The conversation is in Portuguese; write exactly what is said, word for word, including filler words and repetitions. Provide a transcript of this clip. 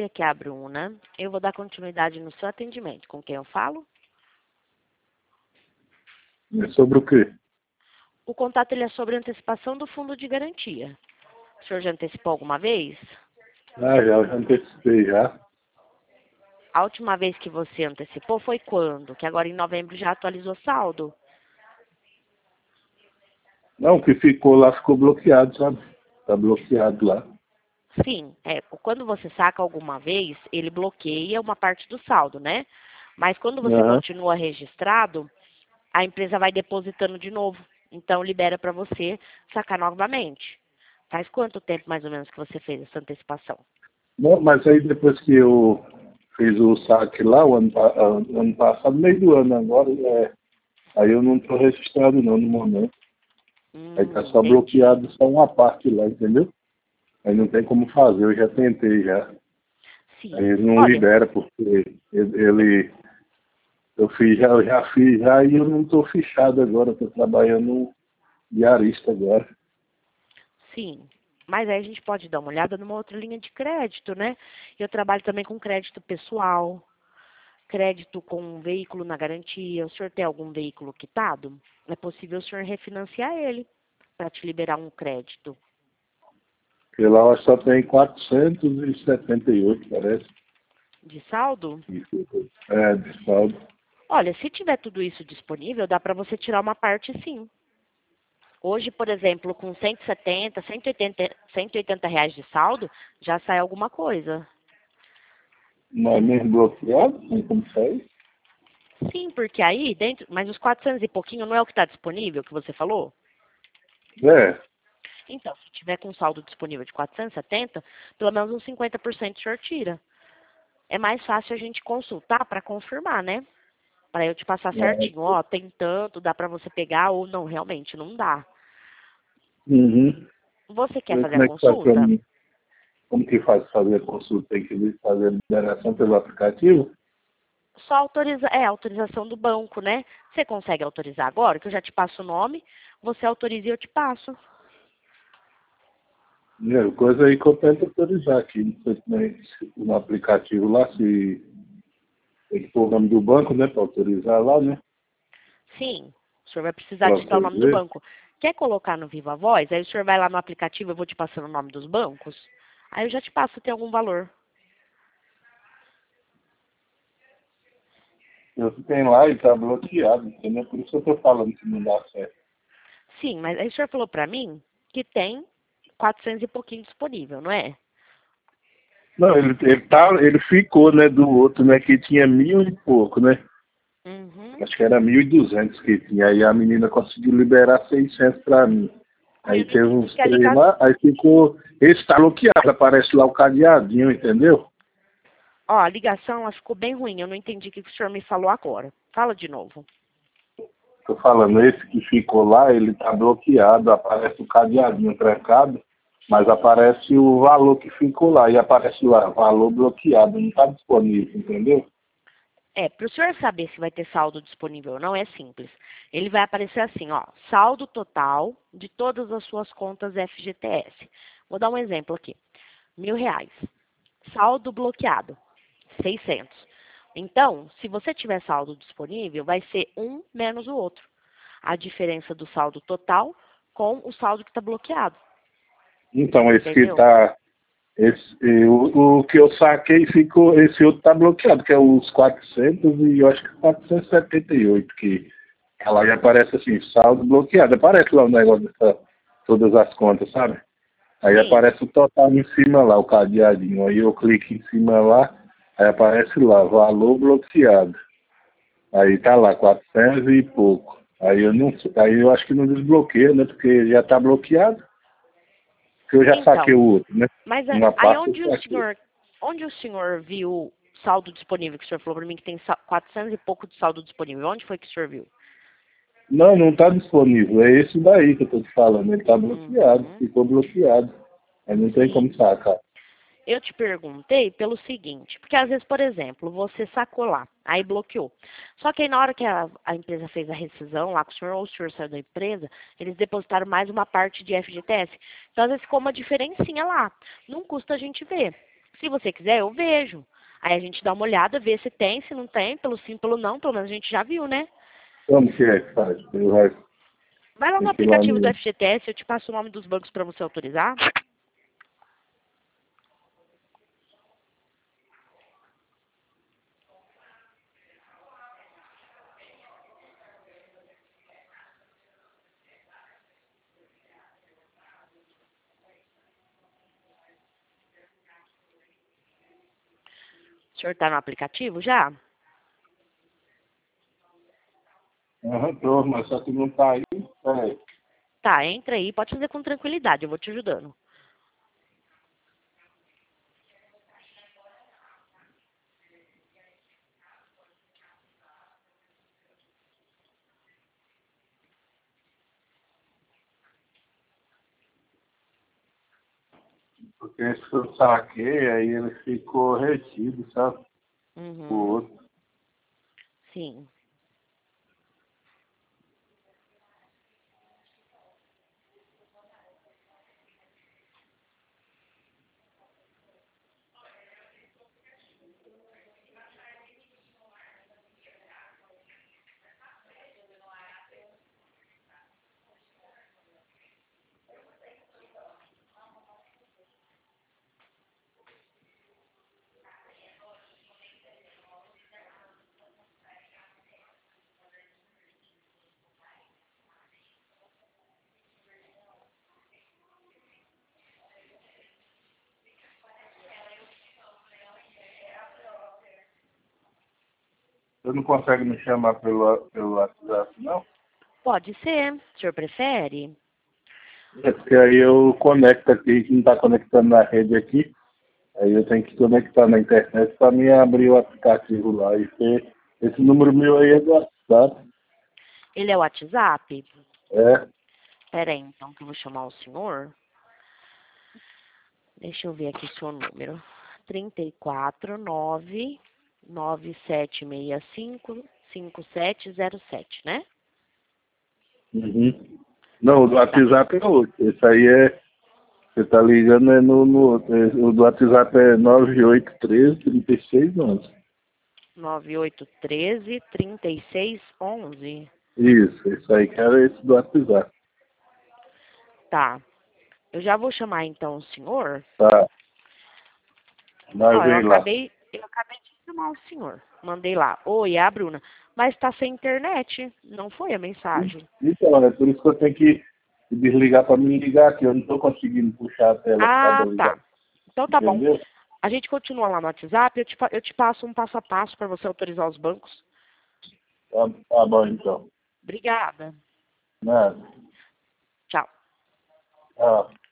Oi, aqui é a Bruna. Eu vou dar continuidade no seu atendimento. Com quem eu falo? É sobre o quê? O contato ele é sobre antecipação do fundo de garantia. O senhor já antecipou alguma vez? Ah, já, já antecipei já. A última vez que você antecipou foi quando? Que agora em novembro já atualizou saldo? Não, o que ficou lá ficou bloqueado, sabe? Tá bloqueado lá. Sim, é, quando você saca alguma vez, ele bloqueia uma parte do saldo, né? Mas quando você Aham. continua registrado, a empresa vai depositando de novo. Então, libera para você sacar novamente. Faz quanto tempo, mais ou menos, que você fez essa antecipação? Não, mas aí depois que eu fiz o saque lá, o ano, pa- ano ano passado, meio do ano agora, é, aí eu não tô registrado não no momento. Aí tá Hum, só entendi. bloqueado só uma parte lá, entendeu? Aí não tem como fazer, eu já tentei já. Aí Sim. ele não Olha, libera porque ele, ele- eu fiz já, eu já fiz já e eu não tô fechado agora, tô trabalhando diarista agora. sim. Mas aí a gente pode dar uma olhada numa outra linha de crédito, né? Eu trabalho também com crédito pessoal, crédito com um veículo na garantia. O senhor tem algum veículo quitado? É possível o senhor refinanciar ele para te liberar um crédito. Porque lá eu só tem quatrocentos e setenta e oito, parece. De saldo? É, de saldo. Olha, se tiver tudo isso disponível, dá para você tirar uma parte sim. Hoje, por exemplo, com cento e setenta, cento e oitenta, cento e oitenta reais de saldo, já sai alguma coisa. Mas mesmo bloqueado, tem como sair? Sim, porque aí dentro, mas os quatrocentos e pouquinho não é o que está disponível, que você falou? É. Então, se tiver com saldo disponível de quatrocentos e setenta, pelo menos uns cinquenta por cento o senhor tira. É mais fácil a gente consultar para confirmar, né? Para eu te passar é. certinho, ó, tem tanto, dá para você pegar ou não, realmente não dá. Uhum. Você quer Vê fazer a como é que faz pra consulta? mim. Como que faz fazer a consulta? Tem que fazer a liberação pelo aplicativo? Só autoriza, é autorização do banco, né? Você consegue autorizar agora, que eu já te passo o nome, você autoriza e eu te passo. É, coisa aí que eu tento autorizar aqui. Não sei como é se- no aplicativo lá, se tem que pôr o nome do banco, né? Para autorizar lá, né? Sim, o senhor vai precisar Para digitar o você nome do ver. banco. Quer colocar no Viva Voz? Aí o senhor vai lá no aplicativo, eu vou te passando o nome dos bancos. Aí eu já te passo, tem algum valor. Eu tenho lá e tá bloqueado, entendeu? Por isso que eu tô falando que não dá certo. Sim, mas aí o senhor falou pra mim que tem quatrocentos e pouquinho disponível, não é? Não, ele, ele, tá, ele ficou, né, do outro, né, que tinha mil e pouco, né? Uhum. Acho que era mil e duzentos que tinha. Aí a menina conseguiu liberar seiscentos pra mim. Aí Aí eu não teve entendi uns que a três ligação... lá, aí ficou. Esse tá bloqueado, aparece lá o cadeadinho, entendeu? Ó, a ligação, ela ficou bem ruim, eu não entendi o que o senhor me falou agora. Fala de novo. Tô falando, esse que ficou lá, ele tá bloqueado, aparece o cadeadinho trancado, mas aparece o valor que ficou lá, e aparece lá, valor bloqueado, não tá disponível, entendeu? É, para o senhor saber se vai ter saldo disponível ou não, é simples. Ele vai aparecer assim, ó, saldo total de todas as suas contas F G T S. Vou dar um exemplo aqui. Mil reais. Saldo bloqueado, seiscentos. Então, se você tiver saldo disponível, vai ser um menos o outro. A diferença do saldo total com o saldo que está bloqueado. Então, esse que Entendeu? tá. Esse, e o, o que eu saquei ficou, esse outro tá bloqueado, que é os quatrocentos e eu acho que quatrocentos e setenta e oito, que ela já aparece assim, saldo bloqueado. Aparece lá o negócio dessa, todas as contas, sabe? Aí Sim. aparece o total em cima lá, o cadeadinho. Aí eu clico em cima lá, aí aparece lá, valor bloqueado. Aí tá lá, quatrocentos e pouco. Aí eu não aí eu acho que não desbloqueia, né? Porque já tá bloqueado. Porque eu já saquei Então, o outro, né? mas a- Uma aí parte eu onde o saquei. senhor, onde o senhor viu saldo disponível, que o senhor falou para mim que tem sa- quatrocentos e pouco de saldo disponível, onde foi que o senhor viu? Não, não está disponível. É esse daí que eu estou te falando. Ele está bloqueado, Uhum. ficou bloqueado. Aí não tem Sim. como sacar. Eu te perguntei pelo seguinte, porque às vezes, por exemplo, você sacou lá, aí bloqueou. Só que aí na hora que a, a empresa fez a rescisão lá com o senhor, ou o senhor saiu da empresa, eles depositaram mais uma parte de F G T S. Então, às vezes ficou uma diferencinha lá. Não custa a gente ver. Se você quiser, eu vejo. Aí a gente dá uma olhada, vê se tem, se não tem, pelo sim, pelo não, pelo menos a gente já viu, né? Como que é que faz? Ele vai Vai lá no tem que ir lá aplicativo do no... F G T S, eu te passo o nome dos bancos para você autorizar. O senhor está no aplicativo já? Aham, tô, mas só que não tá aí. Peraí. Tá, entra aí, pode fazer com tranquilidade, eu vou te ajudando. Porque esse eu saquei, aí ele ficou retido, sabe? O Uhum, outro. sim. Você não consegue me chamar pelo, pelo WhatsApp, não? Pode ser, o senhor prefere? É porque aí eu conecto aqui, que não está conectando na rede aqui. Aí eu tenho que conectar na internet para me abrir o aplicativo lá. E ter... Esse número meu aí é do WhatsApp. Ele é o WhatsApp? É. Pera aí, então, que eu vou chamar o senhor. Deixa eu ver aqui o seu número. trinta e quatro, nove, nove sete seis cinco, cinco sete zero sete, né? Uhum. Não, o do Tá. WhatsApp é outro. Esse aí é. Você tá ligando é no, no outro. É, o do WhatsApp é nove oito um três, três seis onze. nove oito um três, trinta e seis onze. Isso, isso aí que era esse do WhatsApp. Tá. Eu já vou chamar então o senhor. Tá. Ó, Nós eu vem lá. acabei, eu acabei de chamar o senhor. Mandei lá. Oi, é a Bruna. Mas tá sem internet. Não foi a mensagem. Então, é por isso que eu tenho que desligar para me ligar aqui. Eu não estou conseguindo puxar a tela para Ah, ligar. tá. Então tá bom. Entendeu? A gente continua lá no WhatsApp. Eu te, pa- eu te passo um passo a passo para você autorizar os bancos. Tá, tá bom, então. Obrigada. Nada. Tchau. Ah.